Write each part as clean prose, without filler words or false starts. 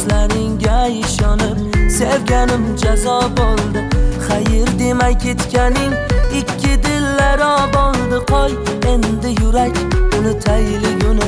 so'zlaringga ishonib sevganim jazo bo'ldi. Xayr demay ketganing ikki dillara bo'ldi. Qo'y endi yurak unutayliguni.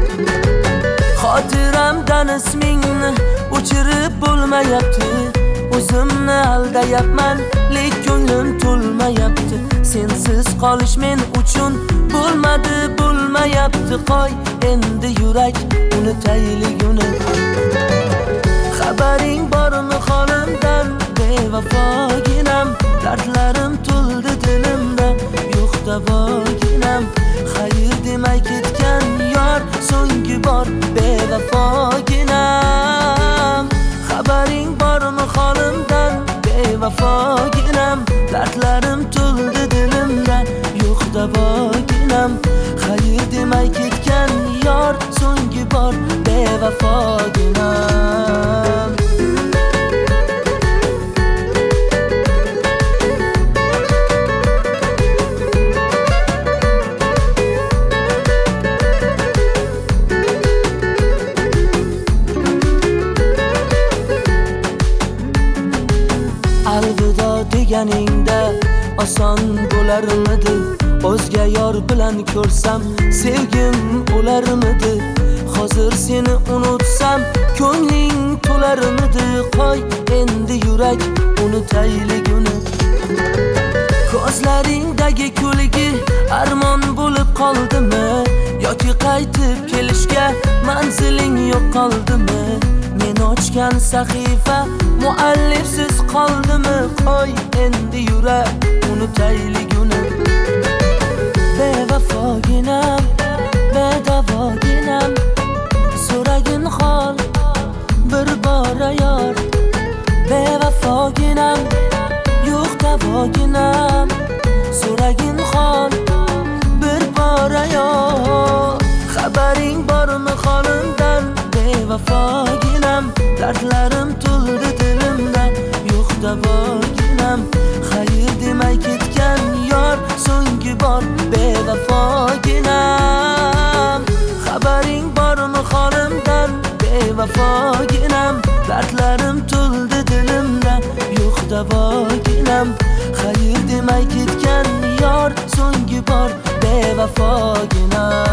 Xotiramdan ismingni o'chirib bo'lmayapti. O'zimni aldayapman, lek ko'nglim to'lmayapti. Sensiz qolish men uchun bo'lmayapti. Qo'y endi yurak unutayliguni. Xabaring bormi holimdan bevafoginam? Dardlarim to'ldi dilimda, yo'q davoginam. Xayr demay ketgan yor so'nggi bor bevafoginam. Xabaring bormi holimdan bevafoginam? Dardlarim to'ldi dilimda, yo'q davoginam. Xayr demay ketgan yor so'nggi bor bevafoginam. Alvido deganingda oson bo'larmidi? O'zga yor bilan ko'rsam sevgim o'larmidi? Hozir seni unutsam ko'ngling to'larmidi? Qo'y endi yurak unutayliguni. Ko'zlaringdagi kulgi armon bo'lib qoldimi? Yoki qaytib kelishga manziling yo'q qoldimi? Men ochgan sahifa muallifsiz qoldimi? Qo'y endi yurak unutayliguni. Bevafoginam, bedavoginam, so'ragin hol bir bora yor. Bevafoginam, yo'q davoginam, so'ragin hol bir bora yor. Xabaring bormi holimdan bevafoginam? Dardlarim to'ldi dilimda, yo'q davoginam. Xayr demay ketgan yor so'nggi bor bevafoginam. Xabaring bormi holimdan bevafoginam? Dardlarim to'ldi dilimda, yo'q davoginam. Xayr demay ketgan yor so'nggi bor bevafoginam.